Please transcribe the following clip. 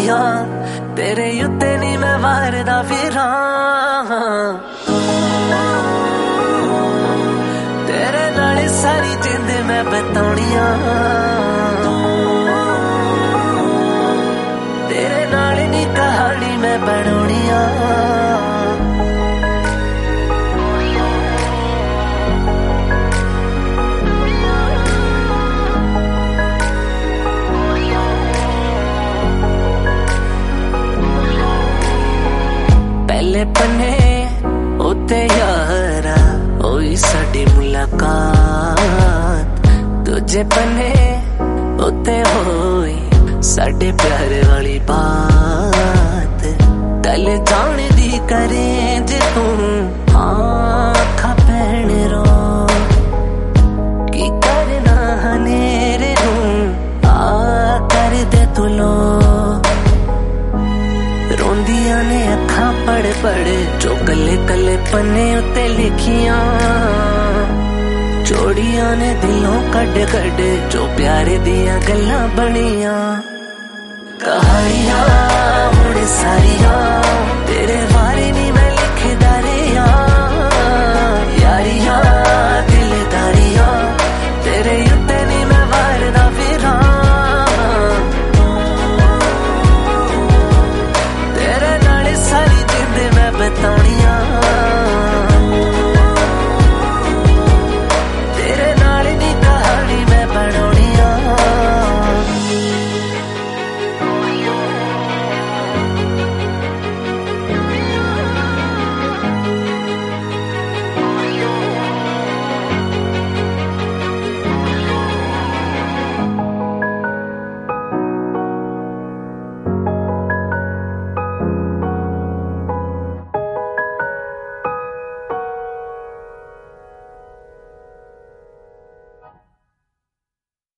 सारियां तेरे उत्ते नहीं मैं वारदा फिरां तेरे नाल सारी जिंद मैं बताउणियां तेरे नाल नी कहानी मैं बनाउणियां पहले पन्ने उत्ते यारा होई साडी मुलाकात दूजे पन्ने उत्ते होई साडे प्यार वाली बात गल जान दी करे जे तू आखा भैन रो की करना हनेरे नू आ कर दे तू लो रोंदिया ने अखा पढ़ पढ़ जो कले कले पन्ने उत्ते लिखियां जोड़िया ने दिलों कड कड जो प्यारे दिया गल्लां बनियां कहानियां मुड़े सारियां तेरे